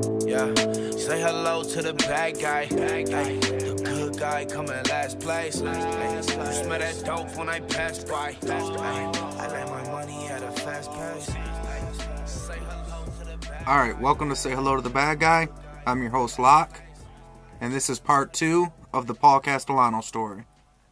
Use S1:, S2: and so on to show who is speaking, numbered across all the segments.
S1: Yeah, say hello to the bad guy. The good guy coming in last place. You smell that dope when I pass by. I like my money at a fast pace. Say hello to the bad guy.
S2: Alright, welcome to Say Hello to the Bad Guy. I'm your host, Locke. And this is part 2 of the Paul Castellano story.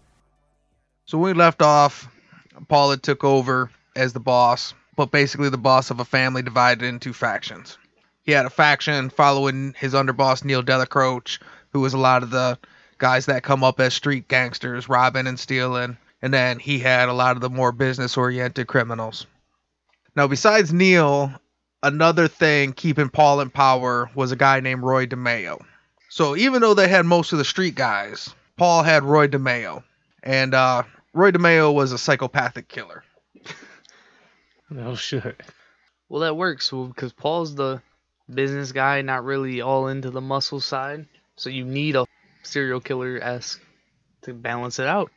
S2: So when we left off, Paul had took over as the boss, but basically the boss of a family divided into factions. He had a faction following his underboss, Neil Delacroce, who was a lot of the guys that come up as street gangsters, robbing and stealing. And then he had a lot of the more business-oriented criminals. Now, besides Neil, another thing keeping Paul in power was a guy named Roy DeMeo. So even though they had most of the street guys, Paul had Roy DeMeo. And Roy DeMeo was a psychopathic killer.
S3: Oh, shit.
S4: Well, that works because Paul's the business guy, not really all into the muscle side. So you need a serial killer-esque to balance it out.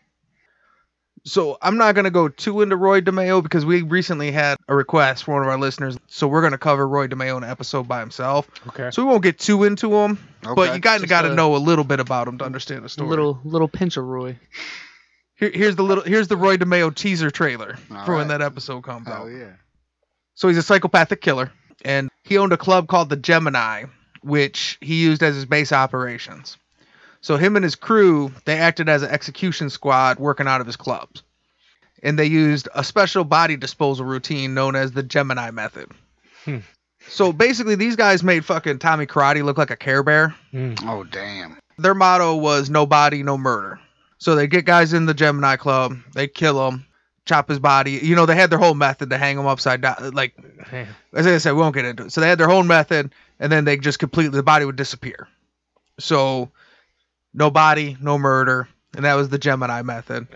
S2: So I'm not going to go too into Roy DeMeo because we recently had a request from one of our listeners. So we're going to cover Roy DeMeo in an episode by himself.
S3: Okay.
S2: So we won't get too into him.
S5: Okay.
S2: But you kind of
S4: Just
S2: got to know a little bit about him to understand the
S4: A
S2: story.
S4: little pinch of Roy.
S2: Here's the Roy DeMeo teaser trailer
S5: All
S2: for when
S5: right.
S2: that episode comes out.
S5: Hell yeah.
S2: So he's a psychopathic killer, and he owned a club called the Gemini, which he used as his base operations. So him and his crew, they acted as an execution squad working out of his clubs. And they used a special body disposal routine known as the Gemini method. So basically, these guys made fucking Tommy Karate look like a Care Bear.
S5: Oh, damn.
S2: Their motto was no body, no murder. So they get guys in the Gemini club, they kill him, chop his body. You know, they had their whole method to hang him upside down. Like, as I said, we won't get into it. So they had their whole method, and then they just completely, the body would disappear. So, no body, no murder, and that was the Gemini method.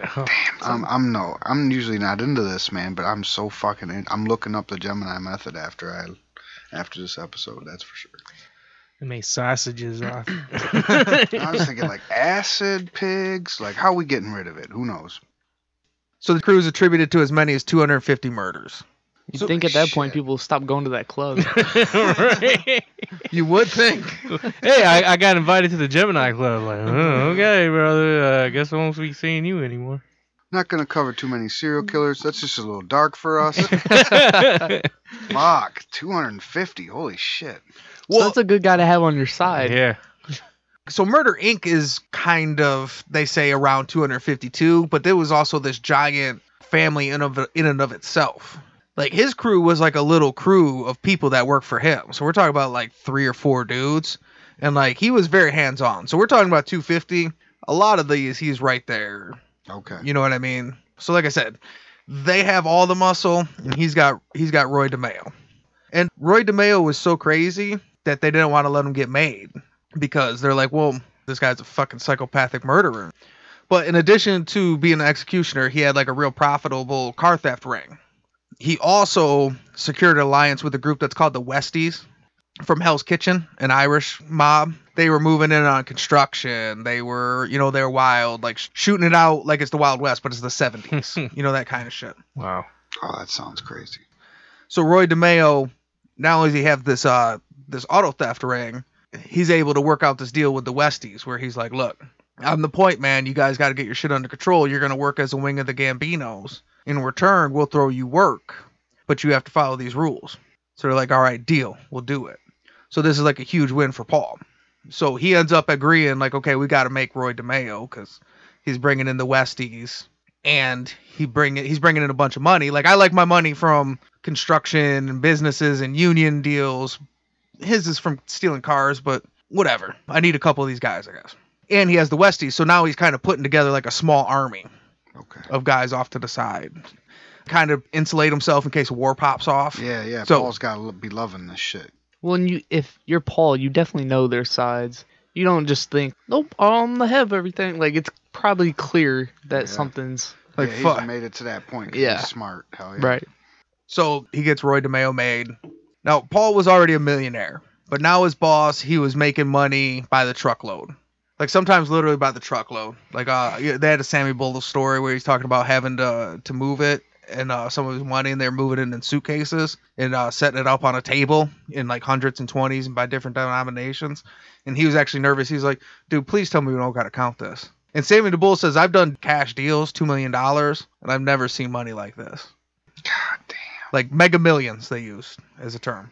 S5: I'm usually not into this, man, but I'm so fucking in. I'm looking up the Gemini method after this episode, that's for sure.
S3: They made sausages off.
S5: I was thinking like acid pigs, like how are we getting rid of it? Who knows?
S2: So the crew is attributed to as many as 250 murders.
S4: You think at that point
S5: shit.
S4: people stop going to that club.
S3: Right.
S2: You would think.
S3: Hey, I got invited to the Gemini Club. Like, oh, okay, brother. I guess I won't be seeing you anymore.
S5: Not gonna cover too many serial killers. That's just a little dark for us. Fuck, 250. Holy shit.
S4: So that's a good guy to have on your side.
S3: Yeah.
S2: So Murder Inc. is kind of, they say, around 252, but there was also this giant family in and of itself. Like, his crew was like a little crew of people that worked for him. So we're talking about like 3 or 4 dudes. And like, he was very hands-on. So we're talking about 250. A lot of these, he's right there.
S5: Okay.
S2: You know what I mean? So like I said, they have all the muscle, and he's got Roy DeMeo. And Roy DeMeo was so crazy that they didn't want to let him get made. Because they're like, well, this guy's a fucking psychopathic murderer. But in addition to being an executioner, he had like a real profitable car theft ring. He also secured an alliance with a group that's called the Westies from Hell's Kitchen, an Irish mob. They were moving in on construction. They were, they were wild, like shooting it out like it's the Wild West, but it's the 70s. That kind of shit.
S3: Wow.
S5: Oh, that sounds crazy.
S2: So Roy DeMeo, not only does he have this auto theft ring, he's able to work out this deal with the Westies where he's like, look, I'm the point man. You guys got to get your shit under control. You're going to work as a wing of the Gambinos. In return, we'll throw you work, but you have to follow these rules. So they're like, all right, deal. We'll do it. So this is like a huge win for Paul. So he ends up agreeing like, okay, we got to make Roy DeMeo because he's bringing in the Westies and he's bringing in a bunch of money. Like, I like my money from construction and businesses and union deals. His is from stealing cars, but whatever. I need a couple of these guys, I guess. And he has the Westies, so now he's kind of putting together like a small army of guys off to the side. Kind of insulate himself in case war pops off.
S5: Yeah.
S2: So,
S5: Paul's got to be loving this shit.
S4: Well, and if you're Paul, you definitely know their sides. You don't just think, nope, I have everything. Like, it's probably clear that something's
S2: like,
S5: he's
S2: fuck.
S5: made it to that point 'cause
S4: Yeah.
S5: he's smart. Hell yeah.
S4: right.
S2: So he gets Roy DeMeo made. Now, Paul was already a millionaire, but now his boss, he was making money by the truckload. Like, sometimes literally by the truckload. Like, they had a Sammy Bullock story where he's talking about having to move it and some of his money, and they're moving it in suitcases and setting it up on a table in like hundreds and 20s and by different denominations. And he was actually nervous. He was like, dude, please tell me we don't got to count this. And Sammy the Bull says, I've done cash deals, $2 million, and I've never seen money like this.
S5: God damn.
S2: Like Mega Millions, they used as a term.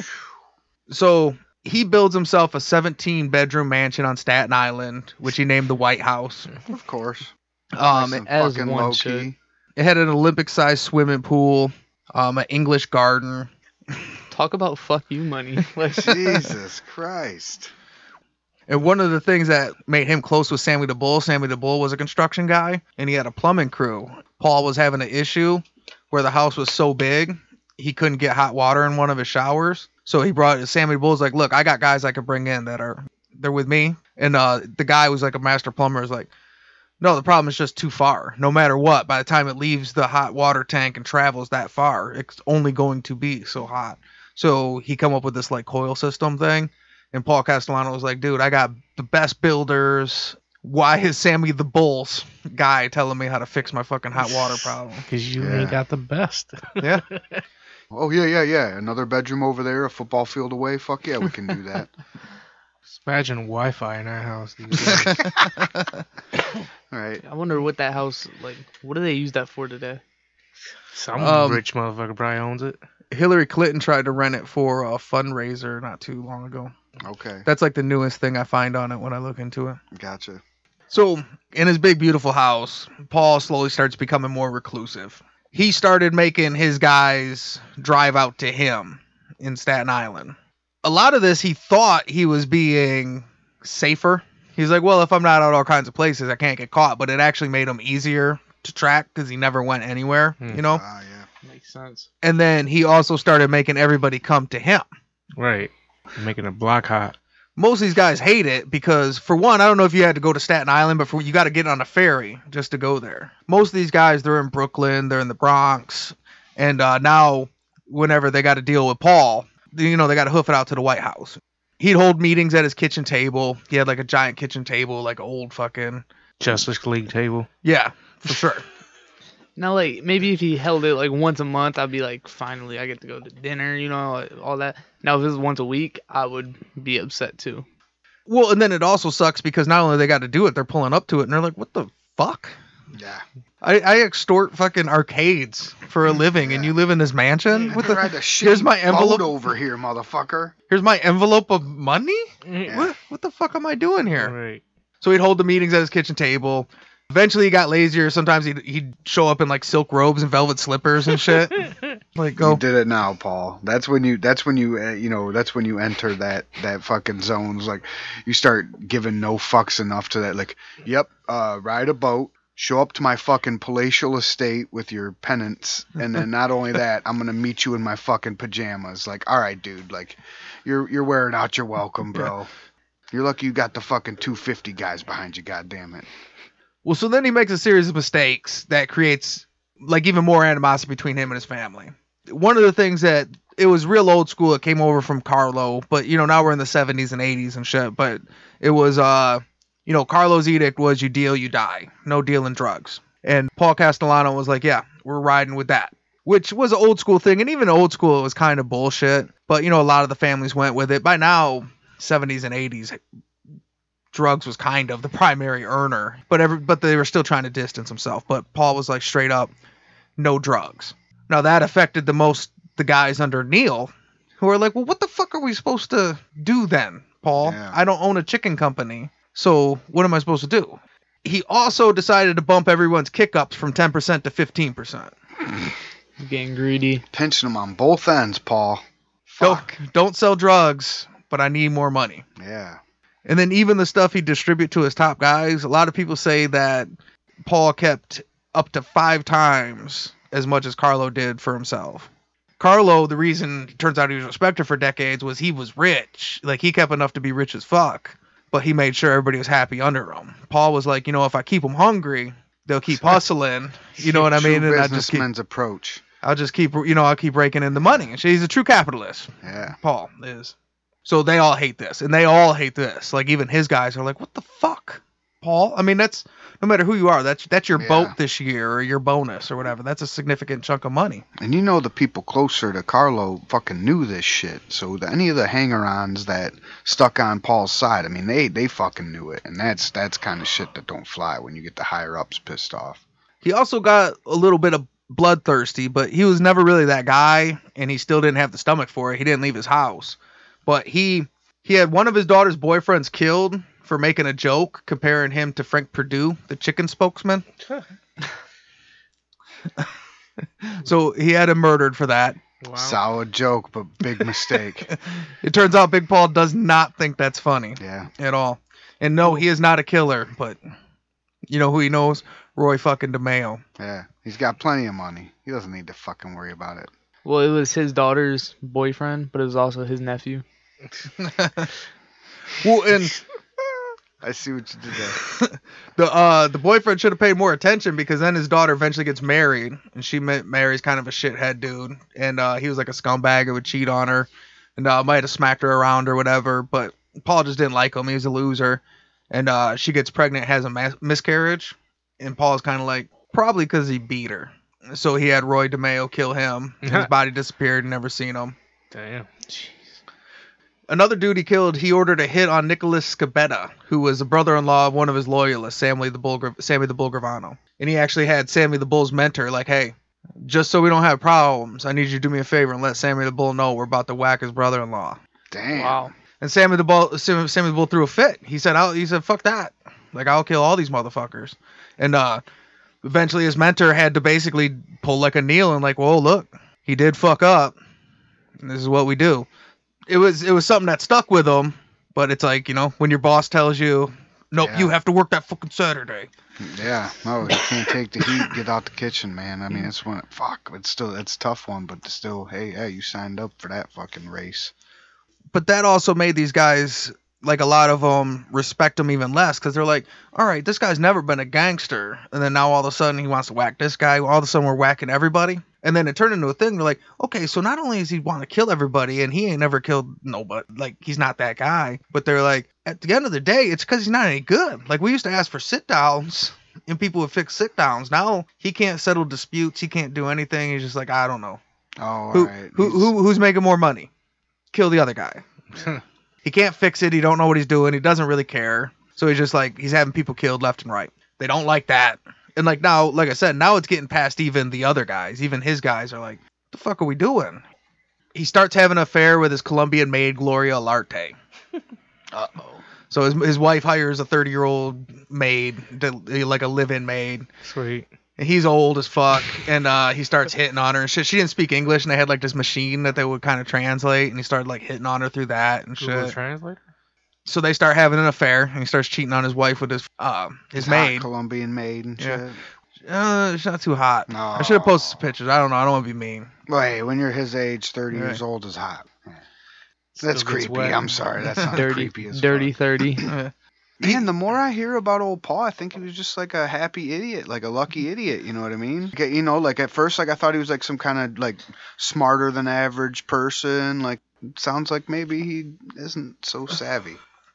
S2: So he builds himself a 17-bedroom mansion on Staten Island, which he named the White House.
S5: Of course.
S2: Um,
S5: Nice and
S4: as
S5: fucking
S4: one
S5: low
S4: should.
S5: key.
S2: It had an Olympic-sized swimming pool, an English garden.
S4: Talk about fuck you money. Like,
S5: Jesus Christ.
S2: And one of the things that made him close with Sammy the Bull was a construction guy, and he had a plumbing crew. Paul was having an issue where the house was so big, he couldn't get hot water in one of his showers. So he brought Sammy the Bull's like, look, I got guys I could bring in they're with me. And the guy who's like a master plumber is like, no, the problem is just too far. No matter what, by the time it leaves the hot water tank and travels that far, it's only going to be so hot. So he come up with this like coil system thing. And Paul Castellano was like, dude, I got the best builders. Why is Sammy the Bull's guy telling me how to fix my fucking hot water problem?
S3: Because you
S5: Yeah.
S3: ain't got the best.
S2: Yeah.
S5: Oh, yeah. Another bedroom over there, a football field away. Fuck yeah, we can do that.
S3: Just imagine Wi-Fi in our house these days.
S5: All right.
S4: I wonder what that house, like, what do they use that for today?
S3: Some rich motherfucker probably owns it.
S2: Hillary Clinton tried to rent it for a fundraiser not too long ago.
S5: Okay.
S2: That's like the newest thing I find on it when I look into it.
S5: Gotcha.
S2: So, in his big, beautiful house, Paul slowly starts becoming more reclusive. He started making his guys drive out to him in Staten Island. A lot of this, he thought he was being safer. He's like, well, if I'm not out all kinds of places, I can't get caught. But it actually made him easier to track because he never went anywhere, you know?
S5: Ah, yeah.
S4: Makes sense.
S2: And then he also started making everybody come to him.
S3: Right. Making a block hot.
S2: Most of these guys hate it because, for one, I don't know if you had to go to Staten Island, but you got to get on a ferry just to go there. Most of these guys, they're in Brooklyn, they're in the Bronx, and now whenever they got to deal with Paul, they got to hoof it out to the White House. He'd hold meetings at his kitchen table. He had like a giant kitchen table, like an old fucking...
S3: Justice League table.
S2: Yeah, for sure.
S4: Now, like, maybe if he held it, like, once a month, I'd be like, finally, I get to go to dinner, like, all that. Now, if it was once a week, I would be upset, too.
S2: Well, and then it also sucks because not only they got to do it, they're pulling up to it, and they're like, what the fuck?
S5: Yeah.
S2: I extort fucking arcades for a living, and you live in this mansion? What the...
S5: Ride the shitty
S2: Here's my envelope.
S5: boat over here, motherfucker.
S2: Here's my envelope of money?
S5: Yeah.
S2: What the fuck am I doing here?
S3: Right.
S2: So he'd hold the meetings at his kitchen table. Eventually he got lazier. Sometimes he'd show up in like silk robes and velvet slippers and shit. Like,
S5: You
S2: go.
S5: did it now, Paul. That's when you enter that fucking zone. It's like you start giving no fucks enough to that. Like, yep, ride a boat, show up to my fucking palatial estate with your pennants, and then not only that, I'm gonna meet you in my fucking pajamas. Like, all right, dude, like you're wearing out your welcome, bro. You're lucky you got the fucking 250 guys behind you. Goddamn it.
S2: Well, so then he makes a series of mistakes that creates like even more animosity between him and his family. One of the things that it was real old school. It came over from Carlo, but now we're in the 70s and 80s and shit. But it was Carlo's edict was you deal, you die. No dealing drugs. And Paul Castellano was like, yeah, we're riding with that, which was an old school thing. And even old school, it was kind of bullshit. But a lot of the families went with it. By now, 70s and 80s, drugs was kind of the primary earner, but they were still trying to distance himself. But Paul was like straight up, no drugs. Now that affected the guys under Neil, who are like, well, what the fuck are we supposed to do then, Paul?
S5: Yeah.
S2: I don't own a chicken company, so what am I supposed to do? He also decided to bump everyone's kick-ups from 10% to 15%.
S4: Getting greedy.
S5: Pinching them on both ends, Paul. Fuck.
S2: Don't sell drugs, but I need more money.
S5: Yeah.
S2: And then even the stuff he distribute to his top guys, a lot of people say that Paul kept up to 5 times as much as Carlo did for himself. Carlo, the reason it turns out he was respected for decades was he was rich. Like, he kept enough to be rich as fuck, but he made sure everybody was happy under him. Paul was like, if I keep them hungry, they'll keep hustling. You know what I mean?
S5: True
S2: And
S5: businessman's approach.
S2: I'll keep raking in the money. And he's a true capitalist.
S5: Yeah.
S2: Paul is. So they all hate this, and they all hate this. Like, even his guys are like, what the fuck? Paul. I mean, that's no matter who you are. That's your
S5: Yeah.
S2: boat this year or your bonus or whatever. That's a significant chunk of money.
S5: And you know the people closer to Carlo fucking knew this shit. So any of the hanger-ons that stuck on Paul's side, I mean, they fucking knew it. And that's kind of shit that don't fly when you get the higher-ups pissed off.
S2: He also got a little bit of bloodthirsty, but he was never really that guy, and he still didn't have the stomach for it. He didn't leave his house. But he had one of his daughter's boyfriends killed for making a joke comparing him to Frank Perdue, the chicken spokesman. So he had him murdered for that.
S3: Wow.
S5: Solid joke, but big mistake.
S2: It turns out Big Paul does not think that's funny
S5: Yeah.
S2: at all. And no, he is not a killer, but you know who he knows? Roy fucking DeMeo.
S5: Yeah. He's got plenty of money. He doesn't need to fucking worry about it.
S4: Well, it was his daughter's boyfriend, but it was also his nephew.
S2: Well, and
S5: I see what you did there.
S2: the boyfriend should have paid more attention, because then his daughter eventually gets married, and she marries kind of a shithead dude, and he was like a scumbag who would cheat on her, and might have smacked her around or whatever, but Paul just didn't like him. He was a loser, and she gets pregnant, has a miscarriage, and Paul's kind of like, probably because he beat her. So he had Roy DeMeo kill him. His body disappeared, never seen him.
S3: Damn.
S2: Another dude he killed, he ordered a hit on Nicholas Scabetta, who was a brother-in-law of one of his loyalists, Sammy the Bull Gravano. And he actually had Sammy the Bull's mentor, like, hey, just so we don't have problems, I need you to do me a favor and let Sammy the Bull know we're about to whack his brother-in-law.
S5: Damn.
S4: Wow.
S2: And Sammy the Bull threw a fit. He said, fuck that. Like, I'll kill all these motherfuckers. And eventually his mentor had to basically pull like a Neil and like, well, look, he did fuck up. And this is what we do. It was something that stuck with him, but it's like, you know, when your boss tells you, nope,
S5: Yeah.
S2: you have to work that fucking Saturday.
S5: Yeah. No, you can't take the heat. Get out the kitchen, man. I mean, it's a tough one, but still, hey, you signed up for that fucking race.
S2: But that also made these guys, like a lot of them, respect him even less, because they're like, all right, this guy's never been a gangster, and then now all of a sudden he wants to whack this guy. All of a sudden we're whacking everybody. And then it turned into a thing. They're like, okay, so not only does he want to kill everybody, and he ain't never killed nobody, like, he's not that guy, but they're like, at the end of the day, it's because he's not any good. Like, we used to ask for sit-downs, and people would fix sit-downs. Now he can't settle disputes. He can't do anything. He's just like, I don't know.
S5: Oh, all
S2: Who,
S5: right.
S2: who's making more money? Kill the other guy. He can't fix it. He don't know what he's doing. He doesn't really care. So he's just like, he's having people killed left and right. They don't like that. And like now, like I said, now it's getting past even the other guys. Even his guys are like, what the fuck are we doing? He starts having an affair with his Colombian maid, Gloria Olarte.
S5: Uh-oh.
S2: So his wife hires a 30-year-old maid, like a live-in maid.
S3: Sweet.
S2: And he's old as fuck, and he starts hitting on her and shit. She didn't speak English, and they had like this machine that they would kind of translate, and he started like hitting on her through that and
S3: Google
S2: shit.
S3: Translator?
S2: So they start having an affair, and he starts cheating on his wife with his
S5: Hot
S2: maid.
S5: Colombian maid and shit.
S2: Yeah. She's not too hot.
S5: No.
S2: I should have posted some pictures. I don't know. I don't want to be mean.
S5: Well, hey, when you're his age, 30
S2: Right.
S5: years old is hot.
S3: Still
S5: That's
S3: gets
S5: creepy.
S3: wet.
S5: I'm sorry. That sounds
S4: Dirty,
S5: creepy as
S4: dirty
S5: fuck.
S4: 30.
S5: Man, the more I hear about old Paul, I think he was just like a happy idiot, like a lucky idiot. You know what I mean? Like, you know, like at first, like I thought he was like some kind of like smarter than average person. Like, sounds like maybe he isn't so savvy.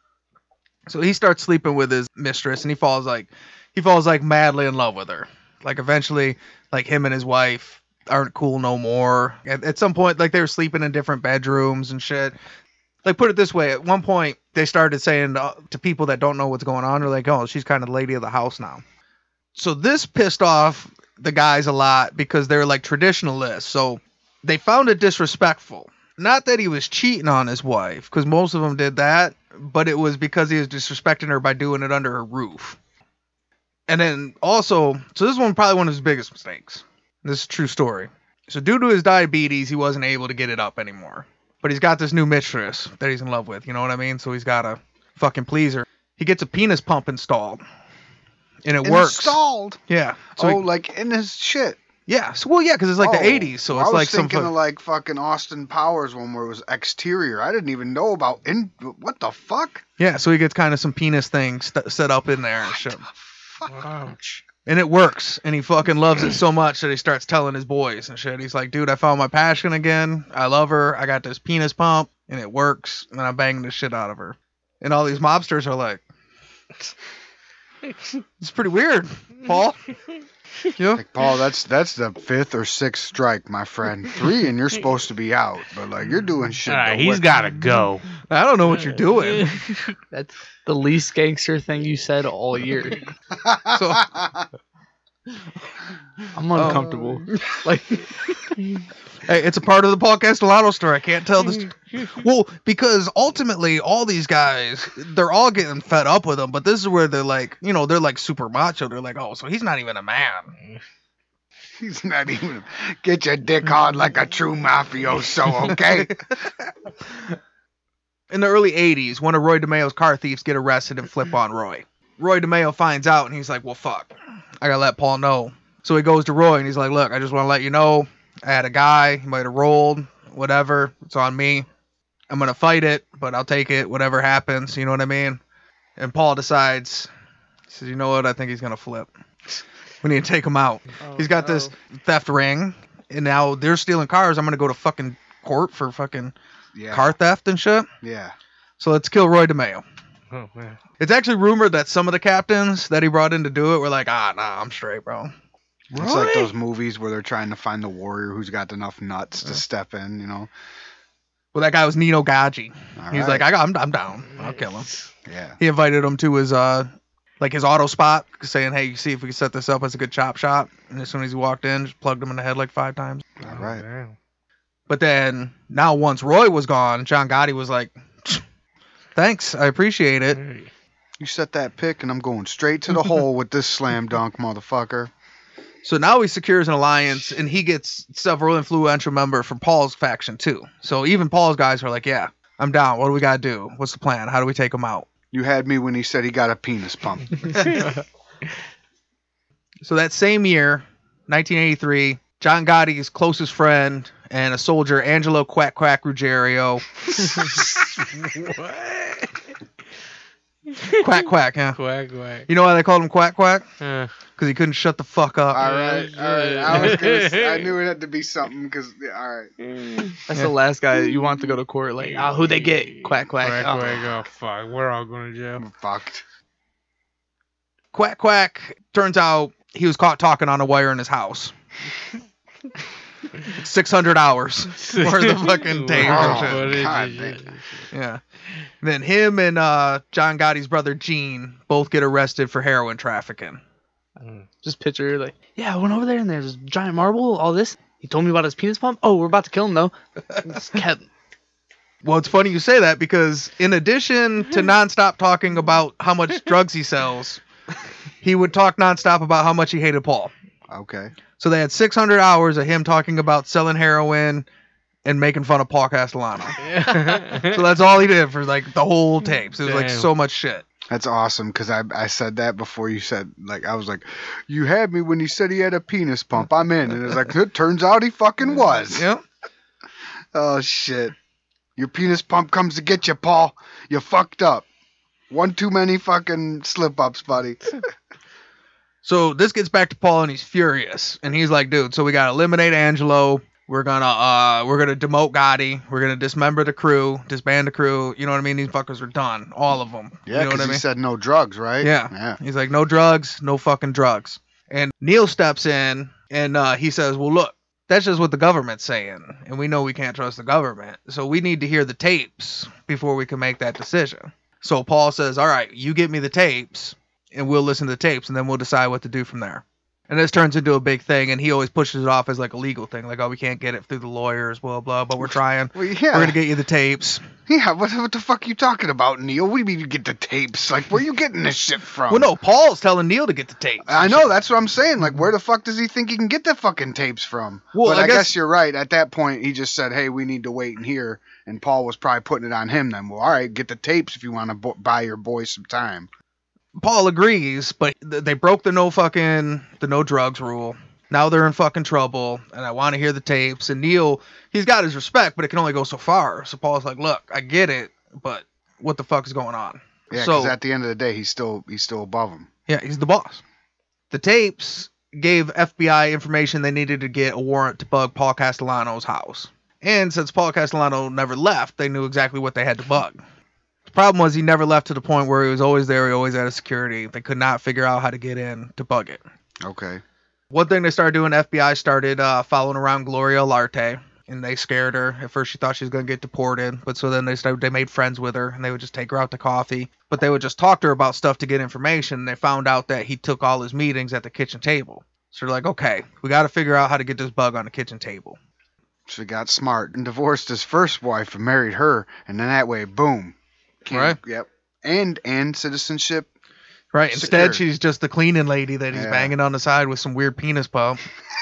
S2: So he starts sleeping with his mistress, and he falls like madly in love with her. Like eventually, like him and his wife aren't cool no more. At some point, like they were sleeping in different bedrooms and shit. Like, put it this way, at one point they started saying to people that don't know what's going on, they're like, oh, she's kind of the lady of the house now. So this pissed off the guys a lot because they're like traditionalists. So they found it disrespectful. Not that he was cheating on his wife, because most of them did that, but it was because he was disrespecting her by doing it under her roof. And then also, so this is probably one of his biggest mistakes. This is a true story. So due to his diabetes, he wasn't able to get it up anymore. But he's got this new mistress that he's in love with, you know what I mean? So he's got to fucking please her. He gets a penis pump installed. And it works.
S5: Installed.
S2: Yeah. So
S5: Oh, like in his shit.
S2: yeah. So, well, yeah, because it's like the
S5: Oh,
S2: 80s. So
S5: I
S2: it's
S5: was
S2: like some.
S5: thinking of like fucking Austin Powers one where it was exterior. I didn't even know about what the fuck?
S2: Yeah. So he gets kind of some penis things set up in there and shit.
S3: Ouch.
S2: And it works. And he fucking loves it so much that he starts telling his boys and shit. He's like, dude, I found my passion again. I love her. I got this penis pump and it works. And I'm banging the shit out of her. And all these mobsters are like, It's pretty weird, Paul. You know?
S5: Like, Paul, that's the 5th or 6th strike, my friend. 3 and you're supposed to be out, but like you're doing shit.
S3: All right,
S5: the
S3: he's
S5: way-
S3: got to go.
S2: I don't know what you're doing.
S4: That's the least gangster thing you said all year.
S2: So,
S4: I'm uncomfortable. Like,
S2: hey, it's a part of the podcast Delano story. I can't tell this. Well, because ultimately, all these guys, they're all getting fed up with him. But this is where they're like, you know, they're like super macho. They're like, oh, so he's not even a man.
S5: He's not even. Get your dick hard like a true mafioso, okay?
S2: In the early 80s, one of Roy DeMeo's car thieves get arrested and flip on Roy. Roy DeMeo finds out and he's like, well, fuck. I gotta let Paul know. So he goes to Roy and he's like, look, I just want to let you know, I had a guy, he might have rolled, whatever, it's on me. I'm gonna fight it, but I'll take it, whatever happens, you know what I mean? And Paul decides, he says, you know what, I think he's gonna flip. We need to take him out. He's got this theft ring, and now they're stealing cars. I'm gonna go to fucking court for fucking
S5: Yeah.
S2: car theft and shit.
S5: Yeah.
S2: So let's kill Roy DeMeo.
S3: Oh, man.
S2: It's actually rumored that some of the captains that he brought in to do it were like, nah, I'm straight, bro.
S5: It's like those movies where they're trying to find the warrior who's got enough nuts to step in, you know?
S2: Well, that guy was Nino Gaggi.
S5: All
S2: He's
S5: right.
S2: like, I'm down. I'll kill him.
S5: Yeah.
S2: He invited him to his like his auto spot, saying, hey, you see if we can set this up as a good chop shop. And as soon as he walked in, just plugged him in the head like 5 times.
S5: All right.
S3: Damn.
S2: But then now once Roy was gone, John Gotti was like, thanks, I appreciate it.
S3: Hey.
S5: You set that pick, and I'm going straight to the hole with this slam dunk, motherfucker.
S2: So now he secures an alliance, and he gets several influential members from Paul's faction too. So even Paul's guys are like, yeah, I'm down. What do we gotta do? What's the plan? How do we take him out?
S5: You had me when he said he got a penis pump.
S2: So that same year, 1983, John Gotti's closest friend and a soldier, Angelo Quack Quack Ruggiero. Quack Quack, yeah.
S3: Quack, quack.
S2: You know why they called him Quack Quack?
S3: Uh,
S2: Because he couldn't shut the fuck up.
S5: All right. I was gonna say, I knew it had to be something because, all right.
S4: that's the last guy you want to go to court. Like, who they get? Quack, quack.
S3: quack,
S4: Oh.
S3: quack. Oh, fuck. We're all going to jail.
S5: I'm fucked.
S2: Quack Quack, turns out he was caught talking on a wire in his house. 600 hours worth of fucking tape and shit.
S3: Footage
S5: God,
S3: and shit.
S2: Yeah. And then him and John Gotti's brother Gene both get arrested for heroin trafficking.
S4: Just picture, like, yeah, I went over there and there's a giant marble, all this. He told me about his penis pump. Oh, we're about to kill him, though. Just kept...
S2: Well, it's funny you say that because in addition to nonstop talking about how much drugs he sells, he would talk nonstop about how much he hated Paul.
S5: Okay.
S2: So they had 600 hours of him talking about selling heroin and making fun of Paul Castellano. So that's all he did for like the whole tapes. It was like
S3: Damn.
S2: so much shit.
S5: That's awesome because I said that before you said, like, I was like, you had me when he said he had a penis pump. I'm in. And it's like, it turns out he fucking was.
S2: Yep.
S5: Oh, shit. Your penis pump comes to get you, Paul. You fucked up. One too many fucking slip-ups, buddy.
S2: So this gets back to Paul and he's furious. And he's like, dude, so we gotta eliminate Angelo. We're gonna demote Gotti. We're gonna dismember the crew, disband the crew. You know what I mean? These fuckers are done. All of them.
S5: Yeah,
S2: you know
S5: because
S2: what I
S5: he
S2: mean?
S5: said no drugs, right?
S2: Yeah.
S5: Yeah.
S2: He's like, no drugs, no fucking drugs. And Neil steps in and he says, well, look, that's just what the government's saying. And we know we can't trust the government. So we need to hear the tapes before we can make that decision. So Paul says, all right, you get me the tapes and we'll listen to the tapes and then we'll decide what to do from there. And this turns into a big thing, and he always pushes it off as like a legal thing, like, oh, we can't get it through the lawyers, blah, blah, but we're trying.
S5: Well, yeah.
S2: We're going to get you the tapes.
S5: Yeah, what the fuck are you talking about, Neil? What do you mean you get the tapes? Like, where you getting this shit from?
S2: Well, no, Paul's telling Neil to get the tapes.
S5: I know, that's what I'm saying. Like, where the fuck does he think he can get the fucking tapes from?
S2: Well,
S5: but
S2: I
S5: I
S2: guess-
S5: guess you're right. At that point, he just said, hey, we need to wait and hear. And Paul was probably putting it on him then. Well, all right, get the tapes if you want to buy your boys some time.
S2: Paul agrees, but they broke the no drugs rule. Now they're in fucking trouble, and I want to hear the tapes. And Neil, he's got his respect, but it can only go so far. So Paul's like, look, I get it, but what the fuck is going on?
S5: Yeah,
S2: So-
S5: because at the end of the day, he's still above him.
S2: Yeah, he's the boss. The tapes gave FBI information they needed to get a warrant to bug Paul Castellano's house. And since Paul Castellano never left, they knew exactly what they had to bug. Problem was he never left to the point where he was always there. He always had a security. They could not figure out how to get in to bug it.
S5: Okay.
S2: One thing they started doing, FBI started following around Gloria Olarte, and they scared her. At first she thought she was going to get deported, but so then they made friends with her, and they would just take her out to coffee. But they would just talk to her about stuff to get information, and they found out that he took all his meetings at the kitchen table. So they're like, okay, we got to figure out how to get this bug on the kitchen table.
S5: So he got smart and divorced his first wife and married her, and then that way, boom.
S2: Right.
S5: Yep. And citizenship.
S2: Right.
S5: Secure.
S2: Instead, she's just the cleaning lady that he's banging on the side with some weird penis pump.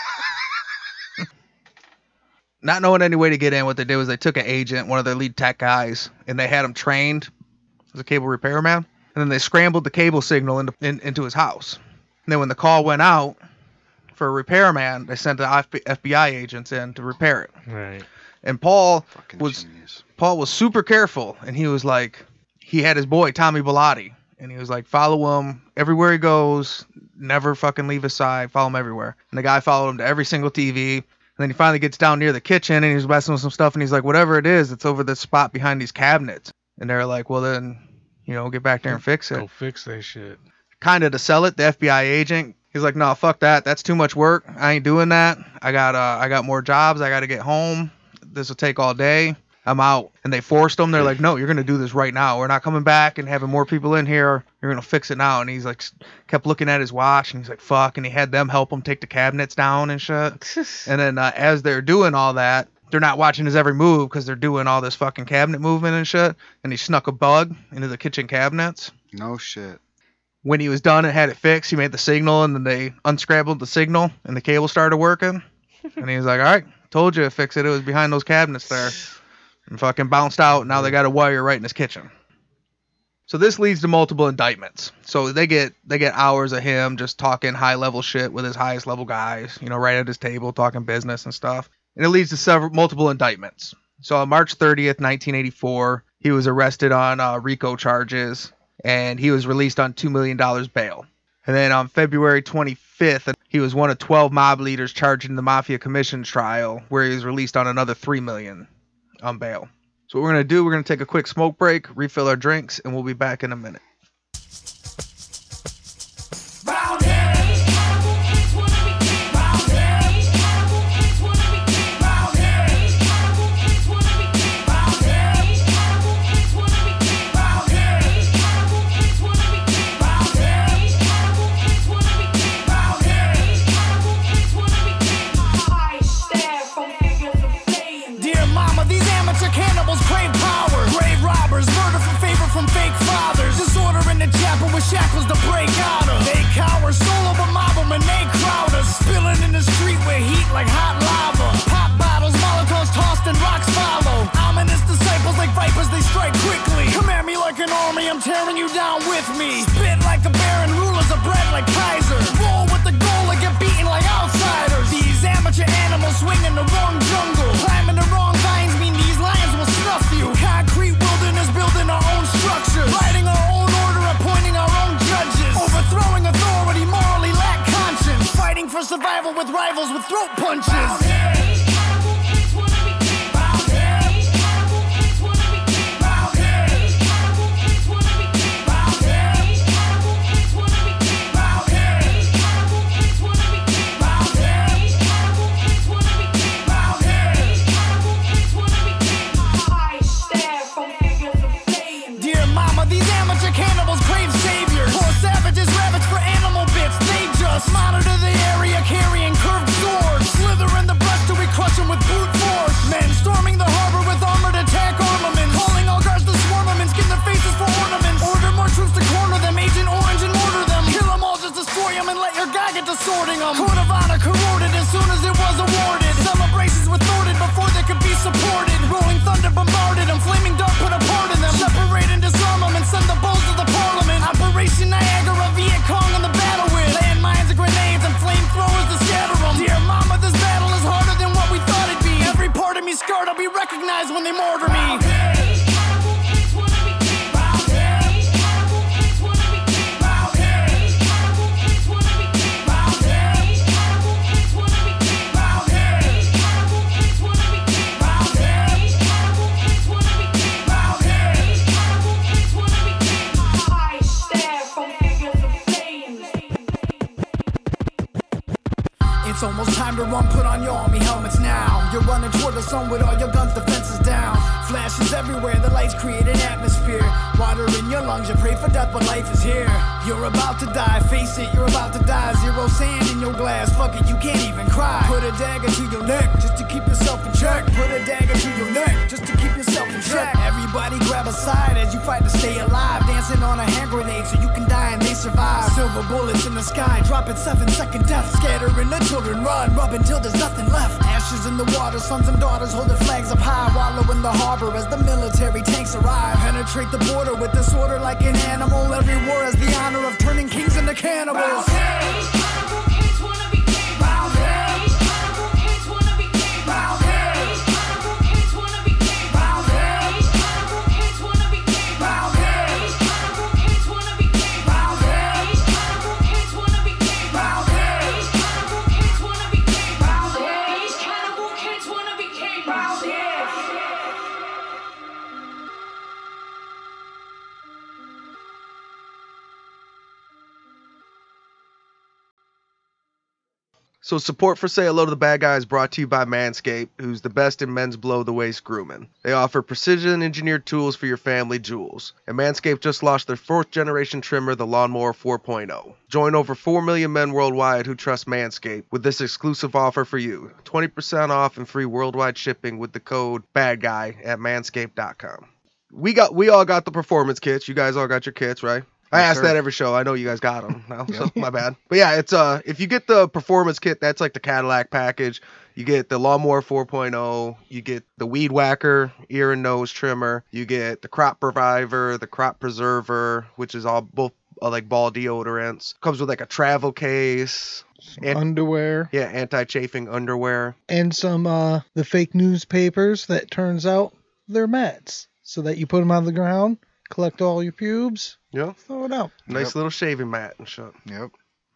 S2: Not knowing any way to get in, what they did was they took an agent, one of their lead tech guys, and they had him trained as a cable repairman. And then they scrambled the cable signal into his house. And then when the call went out for a repairman, they sent the FBI agents in to repair it.
S3: Right.
S2: And Paul
S5: Fucking
S2: was
S5: genius.
S2: super careful, and he was like, he had his boy Tommy Bellotti, and he was like, follow him everywhere he goes, never fucking leave his side, follow him everywhere. And the guy followed him to every single TV. And then he finally gets down near the kitchen, and he's messing with some stuff, and he's like, whatever it is, it's over the spot behind these cabinets. And they're like, well then, get back there and fix it.
S3: Go fix that shit.
S2: Kind of to sell it, the FBI agent, he's like, no, fuck that. That's too much work. I ain't doing that. I got more jobs. I got to get home. This will take all day. I'm out. And they forced him. They're like, no, you're going to do this right now. We're not coming back and having more people in here. You're going to fix it now. And he's like, kept looking at his watch, and he's like, fuck. And he had them help him take the cabinets down and shit. And then as they're doing all that, they're not watching his every move because they're doing all this fucking cabinet movement and shit. And he snuck a bug into the kitchen cabinets.
S5: No shit.
S2: When he was done and had it fixed, he made the signal, and then they unscrambled the signal, and the cable started working. And he was like, all right, told you to fix it. It was behind those cabinets there. And fucking bounced out, and now they got a wire right in his kitchen. So this leads to multiple indictments. So they get hours of him just talking high-level shit with his highest-level guys, right at his table, talking business and stuff. And it leads to multiple indictments. So on March 30th, 1984, he was arrested on RICO charges, and he was released on $2 million bail. And then on February 25th, he was one of 12 mob leaders charged in the Mafia Commission's trial, where he was released on another $3 million on bail. So what we're going to do, we're going to take a quick smoke break, refill our drinks, and we'll be back in a minute.
S6: Shackles to break out of. They cower solo but mob 'em and they crowd us. Spilling in the street with heat like hot lava. Pop bottles, molotovs tossed and rocks follow. Ominous disciples like vipers, they strike quickly. Come at me like an army, I'm tearing you down with me. Spit like a baron, rulers of bread like Kaiser. Roll with the goal and get beaten like outsiders. These amateur animals swing in the wrong jungle. Climbing the wrong vines mean these lions will snuff you. Concrete wilderness building our own structures. Writing our own order, appointing our own judges. Overthrowing authority, morally lack conscience. Fighting for survival with rivals with throat punches. Monitor the area carrying curved swords. Slither in the breast till we crush them with brute force. Men storming the harbor with armored attack armaments. Calling all guards to swarm them and skin their faces for ornaments. Order more troops to corner them, Agent Orange and mortar them. Kill them all, just destroy them and let your guy get to sorting them. Code of honor corroded as soon as it was awarded. Celebrations were thwarted before they could be supported. Rolling thunder bombarded them, flaming dart put a part in them. Separate and disarm them and send the bulls to the parliament. Operation Niagara, Viet Cong on the battle with landmines and grenades and flamethrowers to scatter them. Dear mama, this battle is harder than what we thought it'd be. Every part of me scarred, I'll be recognized when they mortar me. It's almost time to run, put on your army helmets now. You're running toward the sun with all your guns, defenses down. Flashes everywhere, the lights create an atmosphere. Water in your lungs, you pray for death, but life is here. You're about to die, face it, you're about to die. Zero sand in your glass, fuck it, you can't even cry. Put a dagger to your neck, just to keep yourself in check. Put a dagger to your neck, just to keep yourself in check. Everybody grab a side as you fight to stay alive. Dancing on a hand grenade so you can die and they survive. Silver bullets in the sky, dropping 7-second death. Scattering the children, run, rub until there's nothing left. Ashes in the water, sons and daughters hold their flags up high. Wallow in the harbor as the military tanks arrive. Penetrate the border with disorder like an animal. Every war has the honor of turning kings into cannibals.
S7: So support for Say Hello to the Bad Guy is brought to you by Manscaped, who's the best in men's below-the-waist grooming. They offer precision-engineered tools for your family jewels. And Manscaped just launched their 4th-generation trimmer, the Lawnmower 4.0. Join over 4 million men worldwide who trust Manscaped with this exclusive offer for you. 20% off and free worldwide shipping with the code BADGUY at manscaped.com. We all got the performance kits. You guys all got your kits, right? I ask that every show. I know you guys got them now, so my bad. But yeah, it's if you get the performance kit, that's like the Cadillac package. You get the Lawnmower 4.0, you get the Weed Whacker ear and nose trimmer, you get the Crop Reviver, the Crop Preserver, which is all both like ball deodorants. Comes with like a travel case,
S8: underwear.
S7: Yeah, anti-chafing underwear,
S8: and some the fake newspapers that turns out they're mats, so that you put them on the ground, collect all your pubes.
S7: Yeah.
S8: Throw it out.
S7: Nice little shaving mat and shit.
S5: Yep.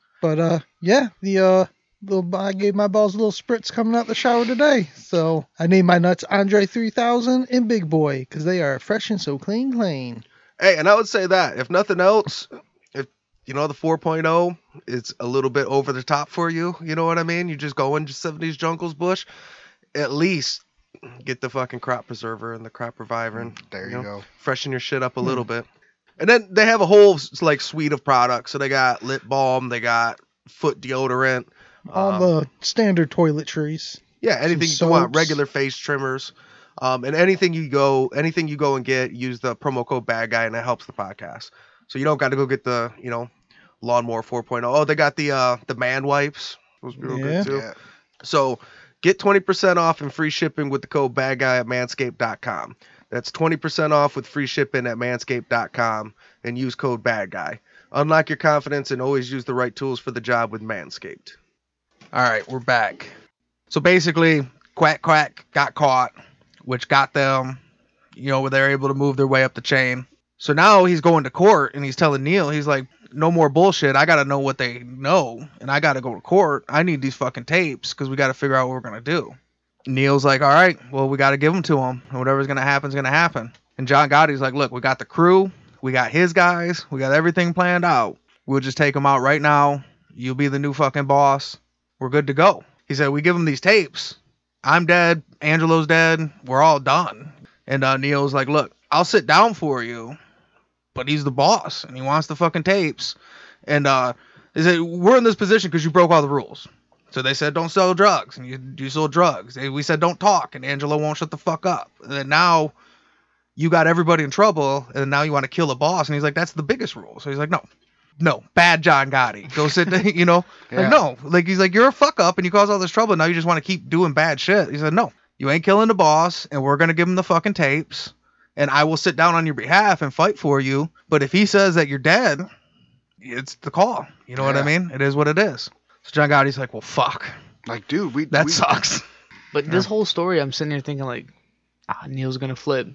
S8: But yeah, the I gave my balls a little spritz coming out the shower today. So I named my nuts Andre 3000 and Big Boy because they are fresh and so clean.
S7: Hey, and I would say that if nothing else, if you know the 4.0 is a little bit over the top for you, you know what I mean? You just go into 70s Jungles Bush, at least get the fucking Crop Preserver and the Crop Reviver and
S5: There you go.
S7: freshen your shit up a little bit. And then they have a whole like suite of products. So they got lip balm, they got foot deodorant,
S8: All the standard toiletries.
S7: yeah, anything you want, regular face trimmers, and anything you go and get, use the promo code Bad Guy, and it helps the podcast. So you don't got to go get the Lawnmower 4.0. Oh, they got the man wipes. Those be real good too.
S5: Yeah.
S7: So get 20% off and free shipping with the code Bad Guy at manscaped.com. That's 20% off with free shipping at manscaped.com and use code Bad Guy. Unlock your confidence and always use the right tools for the job with Manscaped.
S2: All right, we're back. So basically, Quack got caught, which got them, where they're able to move their way up the chain. So now he's going to court and he's telling Neil, he's like, no more bullshit. I got to know what they know and I got to go to court. I need these fucking tapes because we got to figure out what we're going to do. Neil's like, all right, well, we got to give them to him. And whatever's going to happen is going to happen. And John Gotti's like, look, we got the crew. We got his guys. We got everything planned out. We'll just take them out right now. You'll be the new fucking boss. We're good to go. He said, we give him these tapes. I'm dead. Angelo's dead. We're all done. And Neil's like, look, I'll sit down for you, but he's the boss and he wants the fucking tapes. And they said, we're in this position because you broke all the rules. So they said, don't sell drugs, and you sold drugs. We said, don't talk, and Angelo won't shut the fuck up. And then now you got everybody in trouble, and now you want to kill a boss. And he's like, that's the biggest rule. So he's like, no, bad John Gotti. Go sit,
S5: Yeah.
S2: Like, no. Like, he's like, you're a fuck up, and you cause all this trouble, and now you just want to keep doing bad shit. He said, no, you ain't killing the boss, and we're going to give him the fucking tapes, and I will sit down on your behalf and fight for you. But if he says that you're dead, it's the call. You know what I mean? It is what it is. So John Gotti's like, well, fuck.
S5: Like, dude,
S2: that sucks.
S4: But this whole story, I'm sitting here thinking like, Neil's gonna flip.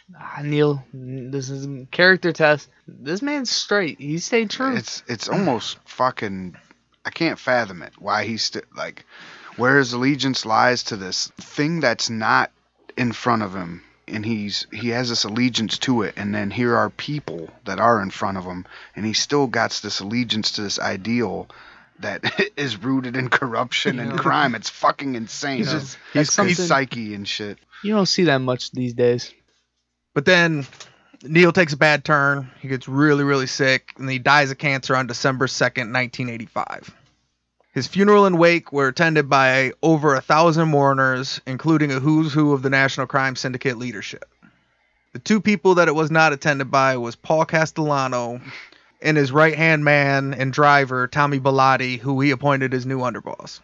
S4: Neil, this is a character test. This man's straight. He stayed true.
S5: It's almost fucking. I can't fathom it. Why he's still like, where his allegiance lies to this thing that's not in front of him, and he has this allegiance to it, and then here are people that are in front of him, and he still got this allegiance to this ideal that is rooted in corruption and crime. It's fucking insane.
S2: He's
S5: His
S2: just-
S4: That's something
S5: psyche and shit.
S4: you don't see that much these days.
S2: But then Neil takes a bad turn. He gets really, really sick, and he dies of cancer on December 2nd, 1985. His funeral and wake were attended by over 1,000 mourners, including a who's who of the National Crime Syndicate leadership. The two people that it was not attended by was Paul Castellano and his right-hand man and driver, Tommy Bellotti, who he appointed as new underboss.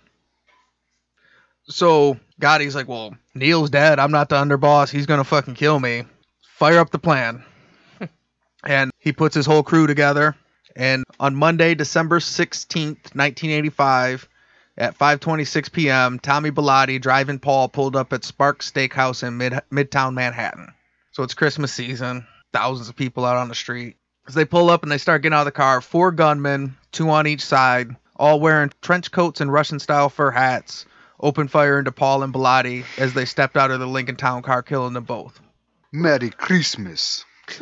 S2: So Gotti's like, well, Neil's dead. I'm not the underboss. He's going to fucking kill me. Fire up the plan. And he puts his whole crew together. And on Monday, December 16th, 1985, at 5:26 p.m., Tommy Bellotti, driving Paul, pulled up at Sparks Steakhouse in Midtown Manhattan. So it's Christmas season. Thousands of people out on the street. As they pull up and they start getting out of the car, 4 gunmen, 2 on each side, all wearing trench coats and Russian-style fur hats, opened fire into Paul and Bellotti as they stepped out of the Lincoln Town car, killing them both.
S5: Merry Christmas.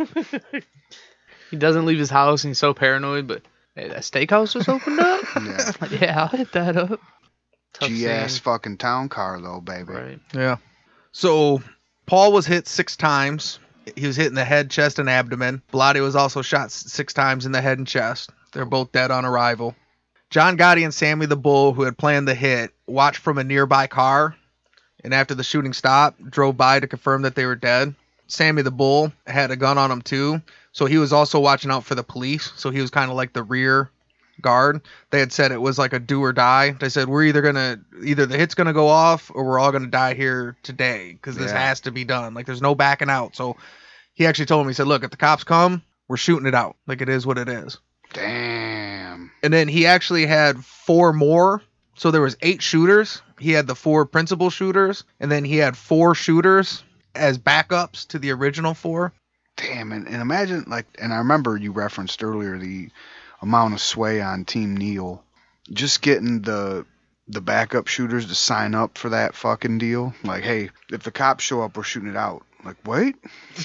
S4: He doesn't leave his house and he's so paranoid, but hey, that steakhouse just opened up?
S5: Yeah.
S4: Yeah, I'll hit that up. Tough
S5: G-ass
S4: scene.
S5: fucking town car, though, baby.
S4: Right.
S2: Yeah. So Paul was hit 6 times. He was hit in the head, chest, and abdomen. Bellotti was also shot 6 times in the head and chest. They're both dead on arrival. John Gotti and Sammy the Bull, who had planned the hit, watched from a nearby car, and after the shooting stopped, drove by to confirm that they were dead. Sammy the Bull had a gun on him too, so he was also watching out for the police, so he was kind of like the rear guard. They had said it was like a do or die. They said, we're either the hit's gonna go off or we're all gonna die here today, because this has to be done. Like, there's no backing out. So he actually told me, he said, look, if the cops come, we're shooting it out. Like, it is what it is.
S5: Damn.
S2: And then he actually had 4 more. So there was 8 shooters. He had the 4 principal shooters, and then he had 4 shooters as backups to the original 4.
S5: Damn, and imagine, like, and I remember you referenced earlier the amount of sway on Team Neil. Just getting the backup shooters to sign up for that fucking deal. Like, hey, if the cops show up, we're shooting it out. Like, wait?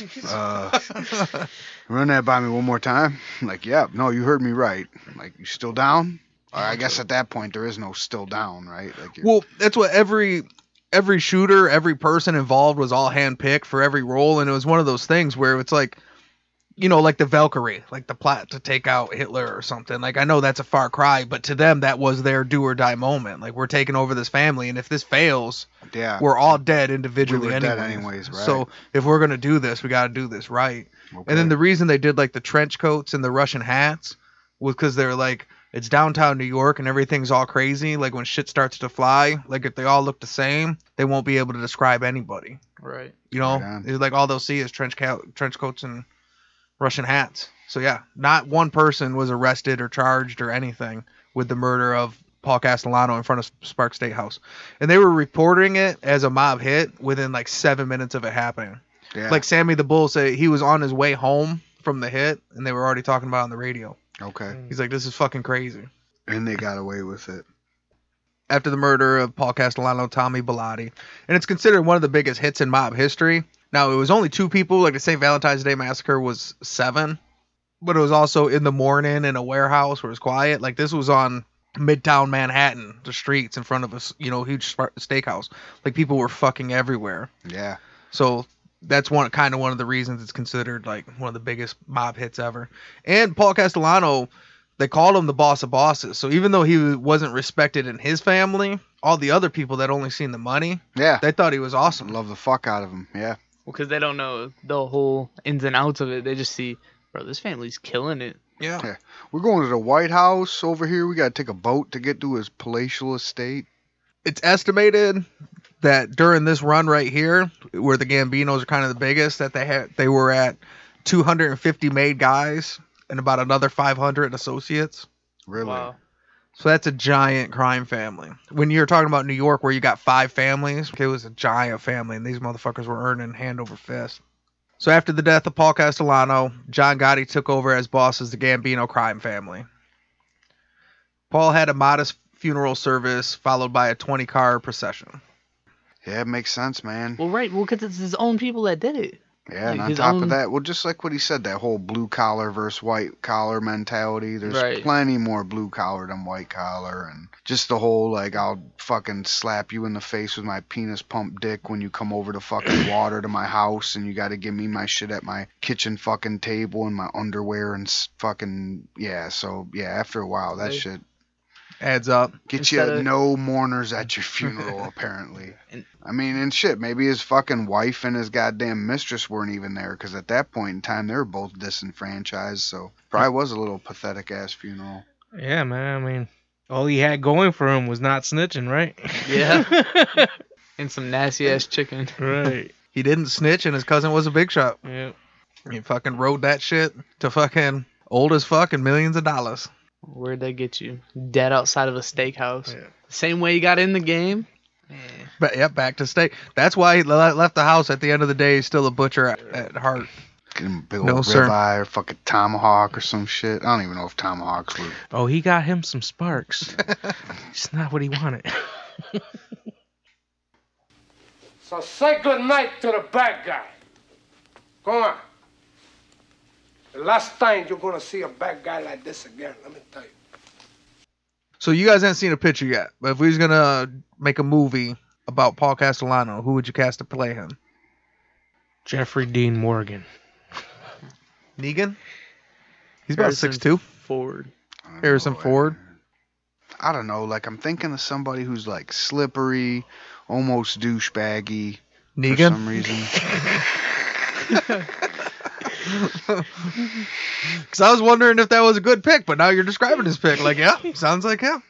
S5: Run that by me one more time? Like, yeah, no, you heard me right. Like, you still down? Or I guess at that point there is no still down, right? Like,
S2: Well, that's what every shooter, every person involved was all handpicked for every role, and it was one of those things where it's like, you know, like the Valkyrie, like the plot to take out Hitler or something. Like, I know that's a far cry, but to them that was their do or die moment. Like, we're taking over this family, and if this fails,
S5: yeah,
S2: we're all dead individually
S5: we were
S2: anyways.
S5: dead anyways, right?
S2: So if we're gonna do this, we got to do this right.
S5: Okay.
S2: And then the reason they did like the trench coats and the Russian hats was because they're like, it's downtown New York and everything's all crazy. Like, when shit starts to fly, like if they all look the same, they won't be able to describe anybody.
S4: Right.
S2: You know,
S5: Right on.
S2: it's like all they'll see is trench coats and Russian hats. So yeah, not one person was arrested or charged or anything with the murder of Paul Castellano in front of Sparks State House. And they were reporting it as a mob hit within like 7 minutes of it happening.
S5: yeah.
S2: Like Sammy the Bull said, he was on his way home from the hit, and they were already talking about it on the radio.
S5: Okay.
S2: He's like, this is fucking crazy.
S5: And they got away with it.
S2: After the murder of Paul Castellano, Tommy Bellotti. And it's considered one of the biggest hits in mob history. Now, it was only 2 people. Like, the St. Valentine's Day Massacre was 7. But it was also in the morning in a warehouse where it was quiet. Like, this was on Midtown Manhattan, the streets in front of a, huge steakhouse. Like, people were fucking everywhere.
S5: Yeah.
S2: So that's one of the reasons it's considered like one of the biggest mob hits ever. And Paul Castellano, they called him the boss of bosses. So even though he wasn't respected in his family, all the other people that only seen the money,
S5: Yeah.
S2: they thought he was awesome.
S5: Love the fuck out of him. Yeah.
S4: Well, because they don't know the whole ins and outs of it. They just see, bro, this family's killing it.
S2: Yeah.
S5: Yeah. We're going to the White House over here. We got to take a boat to get to his palatial estate.
S2: It's estimated that during this run right here, where the Gambinos are kind of the biggest, that they were at 250 made guys and about another 500 associates.
S5: Really?
S4: Wow.
S2: So that's a giant crime family. When you're talking about New York, where you got 5 families, it was a giant family, and these motherfuckers were earning hand over fist. So after the death of Paul Castellano, John Gotti took over as boss of the Gambino crime family. Paul had a modest funeral service followed by a 20-car procession.
S5: Yeah, it makes sense, man.
S4: Well, right. Well, because it's his own people that did it.
S5: Yeah, and on
S4: His
S5: top
S4: own-
S5: of that, well, just like what he said, that whole blue collar versus white collar mentality. There's
S4: Right.
S5: plenty more blue collar than white collar, and just the whole like I'll fucking slap you in the face with my penis pump dick when you come over to fucking water to my house, and you got to give me my shit at my kitchen fucking table and my underwear and fucking yeah. So yeah, after a while, that
S4: Hey.
S5: shit
S2: Adds up.
S5: gets you
S4: Instead of-
S5: no mourners at your funeral apparently.
S4: And-
S5: I mean, and shit, maybe his fucking wife and his goddamn mistress weren't even there, because at that point in time, they were both disenfranchised, so probably was a little pathetic-ass funeral.
S3: Yeah, man. I mean, all he had going for him was not snitching, right?
S4: Yeah. And some nasty ass chicken.
S3: Right.
S2: He didn't snitch, and his cousin was a big shot.
S3: Yeah.
S2: He fucking rode that shit to fucking old as fuck and millions of dollars.
S4: Where'd that get you? Dead outside of a steakhouse.
S3: Yeah.
S4: Same way you got in the game.
S2: But yeah, back to steak. That's why he left the house. At the end of the day, he's still a butcher at heart.
S5: Get him a big
S2: No,
S5: old
S2: sir.
S5: ribeye or fucking tomahawk or some shit. I don't even know if tomahawks were.
S3: Oh, he got him some sparks. It's not what he wanted.
S9: So say good night to the bad guy. Go on. The last time you're gonna see a bad guy like this again, let me tell you.
S2: So you guys haven't seen a picture yet, but if we was gonna make a movie about Paul Castellano, who would you cast to play him?
S3: Jeffrey Dean Morgan.
S2: Negan? He's about
S4: Harrison
S2: 6'2".
S4: Ford.
S5: I don't
S2: Harrison
S5: know,
S2: Ford.
S5: I don't know. Like, I'm thinking of somebody who's like slippery, almost douchebaggy for
S2: Negan?
S5: some reason.
S2: Because I was wondering if that was a good pick, but now you're describing his pick. Like, yeah, sounds like him.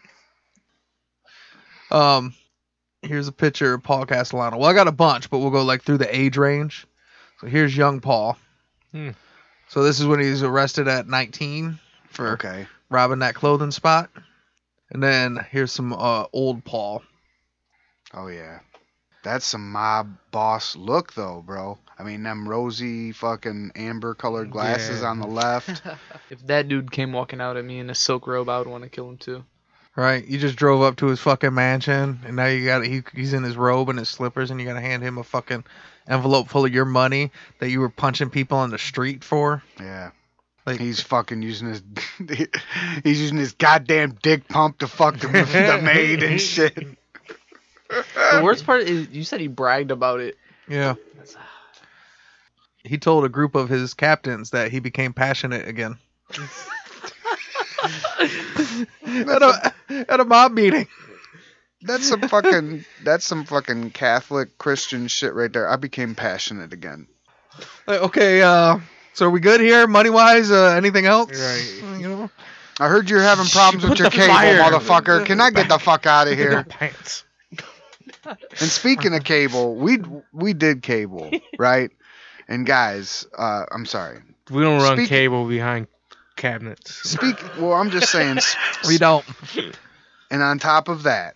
S2: Here's a picture of Paul Castellano. Well, I got a bunch, but we'll go like through the age range. So here's young Paul.
S3: Hmm.
S2: So this is when he's arrested at 19 for
S5: Okay.
S2: robbing that clothing spot. And then here's some old Paul.
S5: Oh yeah. That's some mob boss look though, bro. I mean, them rosy fucking amber colored glasses
S3: Yeah.
S5: on the left.
S4: If that dude came walking out at me in a silk robe, I would want to kill him too.
S2: Right? You just drove up to his fucking mansion, and now you got he's in his robe and his slippers, and you gotta hand him a fucking envelope full of your money that you were punching people on the street for.
S5: Yeah.
S2: Like,
S5: He's fucking using his he's using his goddamn dick pump to fuck the maid and shit.
S4: The worst part is you said he bragged about it.
S2: yeah. He told a group of his captains that he became passionate again. at a mob meeting.
S5: That's some fucking Catholic Christian shit right there. I became passionate again.
S2: Like, okay, so are we good here, money wise? Anything else?
S3: Right.
S2: You know?
S5: I heard you're having problems with
S3: Put
S5: your
S3: the
S5: cable,
S3: fire.
S5: motherfucker. Can I get the fuck out of here?
S3: Pants.
S5: And speaking of cable, we did cable, right? And guys, I'm sorry.
S3: We don't run
S5: Speak-
S3: cable behind cabinets.
S5: Well, I'm just saying.
S2: We don't.
S5: And on top of that,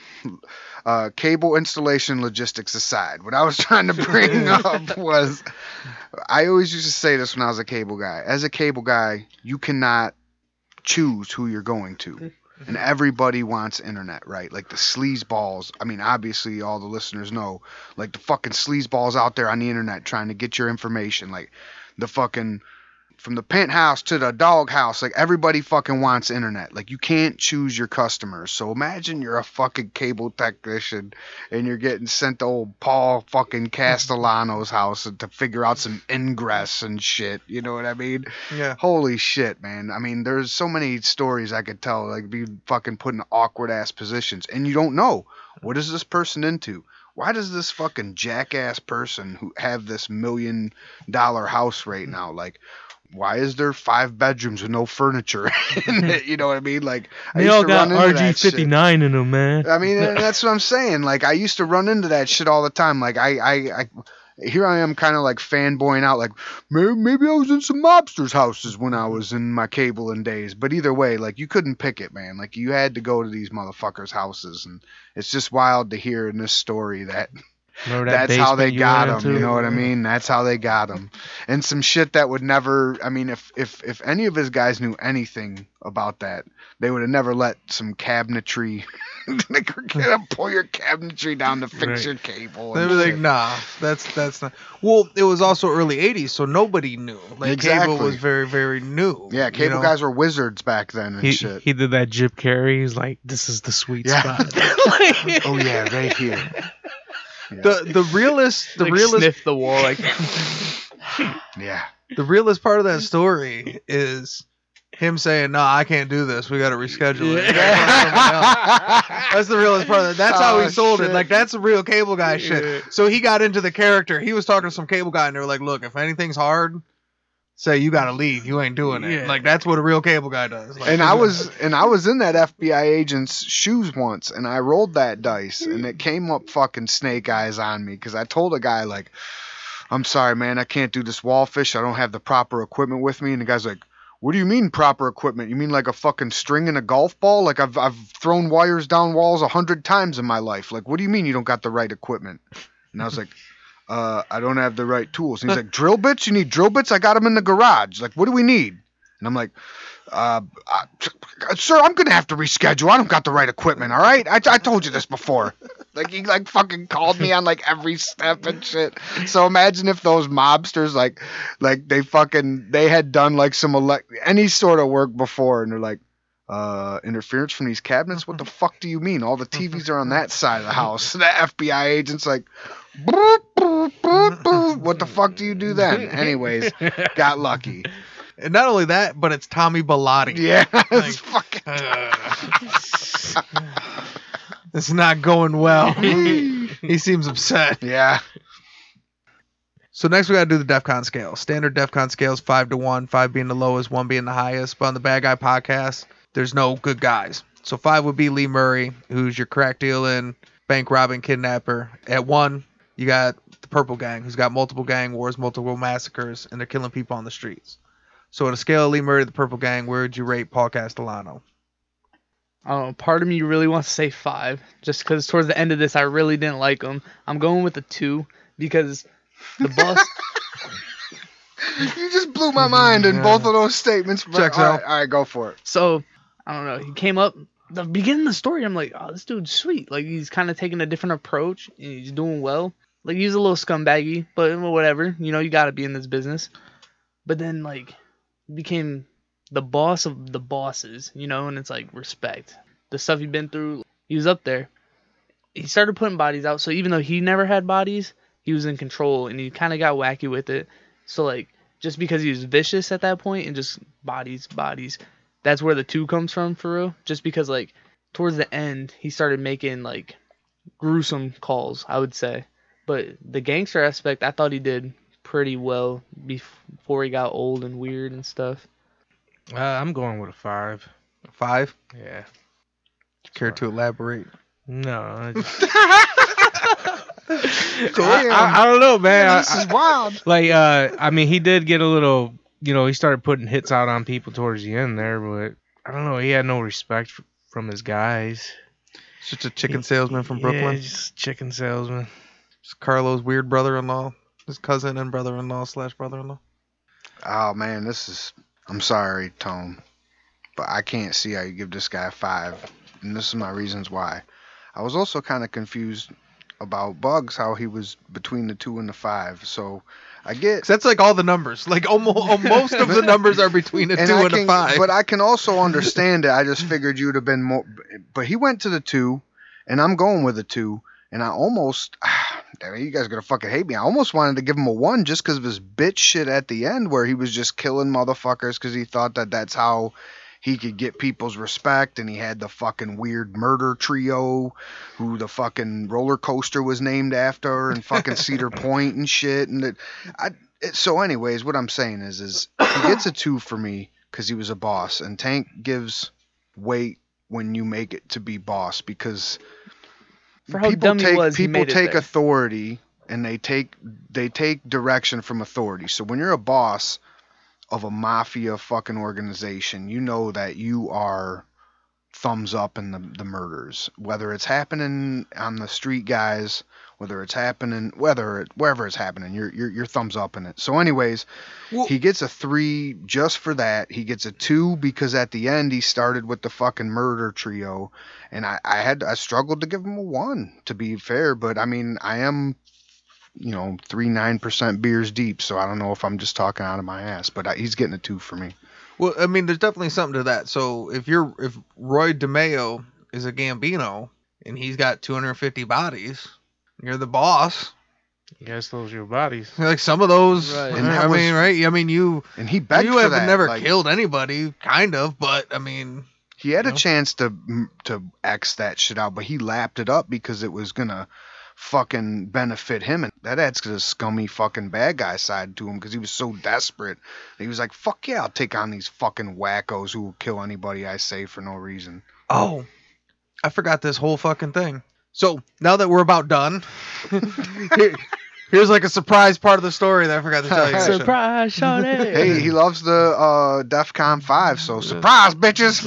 S5: cable installation logistics aside, what I was trying to bring up was, I always used to say this when I was a cable guy. As a cable guy, you cannot choose who you're going to. And everybody wants internet, right? Like the sleazeballs. I mean, obviously, all the listeners know, like the fucking sleazeballs out there on the internet trying to get your information. Like the fucking, from the penthouse to the doghouse, like everybody fucking wants internet. Like you can't choose your customers. So imagine you're a fucking cable technician and you're getting sent to old Paul fucking Castellano's house to figure out some ingress and shit. You know what I mean?
S2: Yeah.
S5: Holy shit, man. I mean, there's so many stories I could tell, like be fucking put in awkward ass positions, and you don't know, what is this person into? Why does this fucking jackass person who have this $1 million house right now, like, why is there 5 bedrooms with no furniture in it? You know what I mean? Like, I
S3: They
S5: used
S3: all
S5: to
S3: got
S5: run into that shit.
S3: RG59 in them, man.
S5: I mean, and that's what I'm saying. Like, I used to run into that shit all the time. Like, I here I am kind of like fanboying out, like, maybe I was in some mobsters' houses when I was in my cabling days. But either way, like, you couldn't pick it, man. Like, you had to go to these motherfuckers' houses. And it's just wild to hear in this story that
S3: Remember that
S5: that's how they
S3: basement you
S5: got
S3: went
S5: him. You
S3: into?
S5: know what I mean? That's how they got him. And some shit that would never, I mean, if any of his guys knew anything about that, they would have never let some cabinetry They gonna pull your cabinetry down to fix
S3: Right.
S5: your cable.
S2: They
S5: and
S2: were like,
S5: shit.
S2: nah, that's not. Well, it was also early '80s, so nobody knew. Like
S5: Exactly.
S2: cable was very, very new.
S5: Yeah,
S2: you
S5: cable
S2: know?
S5: guys were wizards back then and
S3: He,
S5: shit.
S3: he did that Jim Carrey. He's like, this is the sweet
S5: Yeah.
S3: spot.
S5: Oh yeah, right here.
S2: The realest, the
S4: like
S2: realest,
S4: sniff the wall like
S5: Yeah.
S2: the realest part of that story is him saying, "No, I can't do this. We got to reschedule it." That's the realest part of that. That's how he
S5: Oh,
S2: sold
S5: shit.
S2: it. Like that's a real cable guy shit. So he got into the character. He was talking to some cable guy, and they were like, "Look, if anything's hard, say you got to leave. You ain't doing it."
S3: Yeah.
S2: Like that's what a real cable guy does. Like,
S5: And I was in that FBI agent's shoes once, and I rolled that dice, and it came up fucking snake eyes on me because I told a guy like, "I'm sorry, man, I can't do this wall fish. I don't have the proper equipment with me." And the guy's like, "What do you mean proper equipment? You mean like a fucking string and a golf ball? Like I've thrown wires down walls 100 times in my life. Like what do you mean you don't got the right equipment?" And I was like, I don't have the right tools. And he's like, "Drill bits? You need drill bits? I got them in the garage. Like what do we need?" And I'm like, "Sir, I'm gonna have to reschedule. I don't got the right equipment. All right, I told you this before." Like he like fucking called me on like every step and shit. So imagine if those mobsters like they had done like some any sort of work before, and they're like, interference from these cabinets? What the fuck do you mean? All the TVs are on that side of the house. The FBI agent's like, boop, boop, boop, boop. What the fuck do you do then? Anyways, got lucky.
S2: and not only that, but it's Tommy Bellotti.
S5: Yeah, it's fucking.
S2: It's not going well. He seems upset.
S5: Yeah.
S2: So next we gotta do the DEFCON scale. Standard DEFCON scale is 5 to 1, 5 being the lowest, 1 being the highest. But on the Bad Guy podcast, there's no good guys. So 5 would be Lee Murray, who's your crack dealing, bank robbing, kidnapper. At 1, you got the Purple Gang, who's got multiple gang wars, multiple massacres, and they're killing people on the streets. So on a scale of Lee Murray to the Purple Gang, where would you rate Paul Castellano?
S4: I don't know, part of me really wants to say 5, just because towards the end of this I really didn't like him. I'm going with a 2 because the boss.
S5: You just blew my mind in both of those statements. But
S2: Checks
S5: all
S2: out.
S5: right, all right, go for it.
S4: So I don't know. He came up the beginning of the story. I'm like, oh, this dude's sweet. Like he's kind of taking a different approach and he's doing well. Like he's a little scumbaggy, but whatever. You know, you got to be in this business. But then like he became the boss of the bosses, you know, and it's like respect. The stuff he'd been through, he was up there. He started putting bodies out, so even though he never had bodies, he was in control and he kind of got wacky with it. So like just because he was vicious at that point and just bodies, that's where the 2 comes from for real. Just because like towards the end he started making like gruesome calls, I would say. But the gangster aspect, I thought he did pretty well before he got old and weird and stuff.
S3: I'm going with a 5.
S2: 5?
S3: Yeah.
S2: Care to elaborate?
S3: No. I just-
S5: Damn.
S3: I don't know, man.
S5: This is wild.
S3: Like, I mean, he did get a little, you know, he started putting hits out on people towards the end there, but I don't know. He had no respect from his guys.
S2: Just a chicken salesman from Brooklyn.
S3: Yeah, just chicken salesman.
S2: Just Carlo's weird brother-in-law, his cousin and brother-in-law / brother-in-law.
S5: Oh man, I'm sorry, Tone, but I can't see how you give this guy a 5, and this is my reasons why. I was also kind of confused about Bugs, how he was between the 2 and the 5. So I get.
S2: 'Cause that's like all the numbers. Like almost most of the numbers are between a 2 and a 5.
S5: But I can also understand it. I just figured you would have been more. But he went to the 2, and I'm going with a 2. And I almost, you guys are gonna fucking hate me. I almost wanted to give him a 1 just because of his bitch shit at the end, where he was just killing motherfuckers because he thought that that's how he could get people's respect. And he had the fucking weird murder trio, who the fucking roller coaster was named after, and fucking Cedar Point and shit. And so, anyways, what I'm saying is he gets a 2 for me because he was a boss, and Tank gives weight when you make it to be boss because.
S4: For how dumb he was, he
S5: people
S4: made it
S5: take
S4: there.
S5: authority and they take direction from authority. So when you're a boss of a mafia fucking organization, you know that you are thumbs up in the murders, whether it's happening on the street, guys, whether it's happening, wherever it's happening, you're thumbs up in it. So anyways, he gets a 3 just for that. He gets a 2 because at the end he started with the fucking murder trio, and I struggled to give him a 1, to be fair, but I mean, I am 3.9% beers deep, so I don't know if I'm just talking out of my ass, but he's getting a 2 for me.
S2: Well, I mean, there's definitely something to that. So if Roy DeMeo is a Gambino and he's got 250 bodies, you're the boss.
S3: Yes, those are your bodies.
S2: Like some of those,
S4: Right.
S5: And
S2: I mean, right? I mean,
S5: and he begged
S2: you
S5: for
S2: haven't
S5: that.
S2: never
S5: like,
S2: killed anybody, kind of, but I mean,
S5: he had a chance to X that shit out, but he lapped it up because it was gonna fucking benefit him, and that adds to the scummy fucking bad guy side to him because he was so desperate. He was like, fuck yeah, I'll take on these fucking wackos who will kill anybody I say for no reason.
S2: oh, I forgot this whole fucking thing. So now that we're about done, here's like a surprise part of the story that I forgot to tell you.
S4: Surprise, Shawty.
S5: Hey, he loves the DEFCON 5, so surprise, bitches.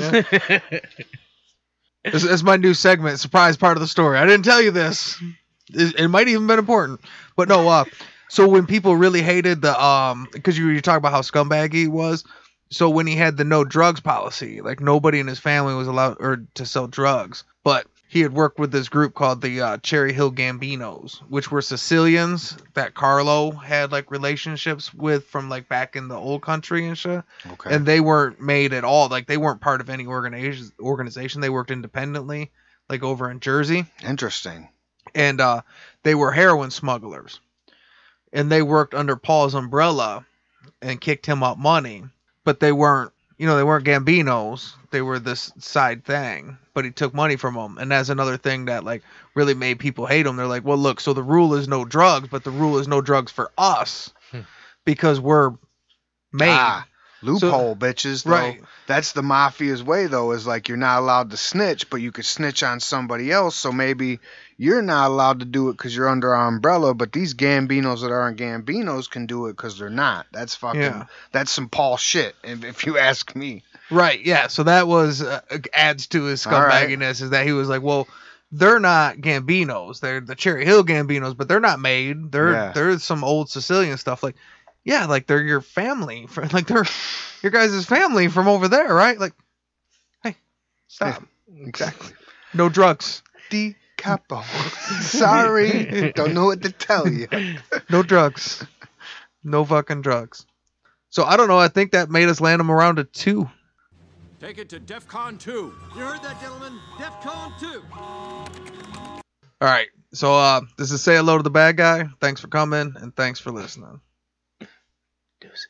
S2: This is my new segment, surprise part of the story. I didn't tell you this. It might even been important, but no. So when people really hated the because you talk about how scumbag he was. So when he had the no drugs policy, like nobody in his family was allowed to sell drugs, but he had worked with this group called the Cherry Hill Gambinos, which were Sicilians that Carlo had like relationships with from like back in the old country and shit.
S5: Okay.
S2: And they weren't made at all. Like they weren't part of any organization. They worked independently, like over in Jersey.
S5: Interesting.
S2: And they were heroin smugglers. And they worked under Paul's umbrella and kicked him up money. But they weren't, they weren't Gambinos. They were this side thing. But he took money from them. And that's another thing that like really made people hate him. They're like, well, look, so the rule is no drugs, but the rule is no drugs for us because we're made.
S5: Loophole, bitches. Though.
S2: Right.
S5: That's the mafia's way, though, is like you're not allowed to snitch, but you could snitch on somebody else. So maybe you're not allowed to do it because you're under our umbrella, but these Gambinos that aren't Gambinos can do it because they're not. That's fucking, that's some Paul shit, if you ask me.
S2: Right, yeah. So that was adds to his scumbagginess is that he was like, well, they're not Gambinos. They're the Cherry Hill Gambinos, but they're not made. They're some old Sicilian stuff. Like, yeah, like they're your family. Like they're your guys' family from over there, right? Like, hey, stop.
S5: Exactly.
S2: No drugs.
S5: Di capo. Sorry. Don't know what to tell you.
S2: No drugs. No fucking drugs. So I don't know. I think that made us land him around a 2.
S10: Take it to DEFCON 2. You heard that, gentlemen? DEFCON 2.
S2: All right. So this is Say Hello to the Bad Guy. Thanks for coming and thanks for listening.
S4: Deuces.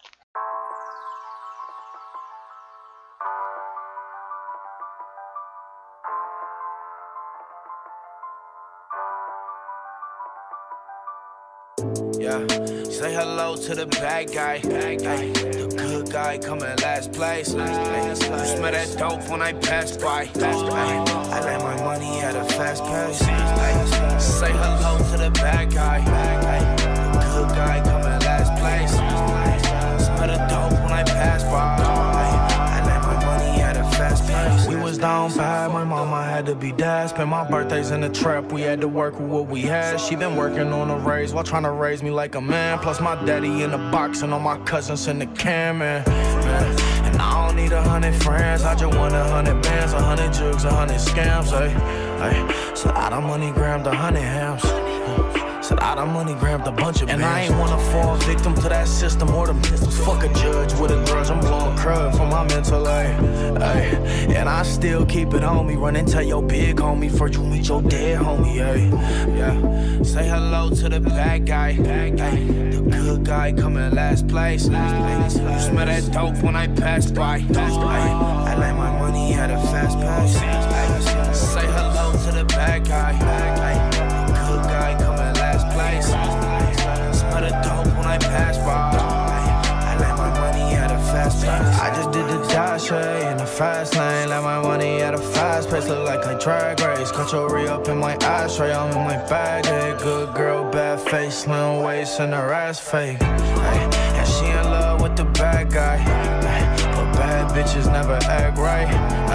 S1: Yeah, say hello to the bad guy. The good guy coming last place. You smell that dope when I pass by. I let my money at a fast pace. Say hello to the bad guy. The good guy coming last place. Smell the dope when I pass by. I let my money at a fast pace. We was down bad, my mama had to be dad. Spent my birthdays in the trap, we had to work with what we had. She been working on a raise while trying to raise me like a man. Plus my daddy in the box and all my cousins in the can, man. And I don't need 100 friends, I just want 100 bands, 100 jugs, 100 scams, ay. So I done money grabbed 100 hams. Said I done money grabbed a bunch of bands. And I ain't wanna fall victim to that system or the pistols. Fuck a judge with a grudge, I'm blowing crud for my mental, ay. And I still keep it on me, run and tell your big homie before you meet your dead homie, ay. Yeah, say hello to the bad guy, the good guy coming last place. You smell that dope when I pass by, I let my money at a fast pace. Say hello to the bad guy, the good guy coming last place. Smell the dope when I pass by. I let my money at a fast pace. I just did the dash in the fast lane. Let my money at a fast pace. Look like I drag race. Cut your re-up in my ashtray. I'm in my bag. Hey, good girl, bad face, slim waist, and her ass fake. Hey, and she in love with the bad guy. Hey, but bad bitches never act right. Hey,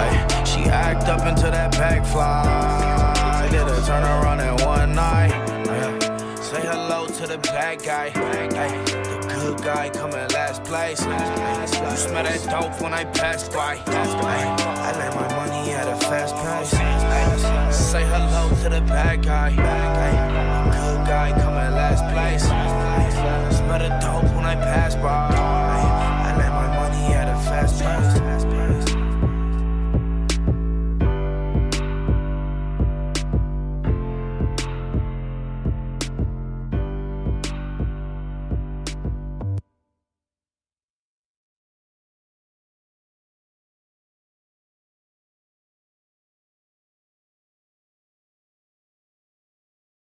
S1: She act up until that bag fly. Did a turn around in one night. Say hello to the bad guy. The good guy coming last place. You smell that dope when I pass by. I let my money at a fast pace. Say hello to the bad guy. The good guy coming last place. Smell the dope when I pass by.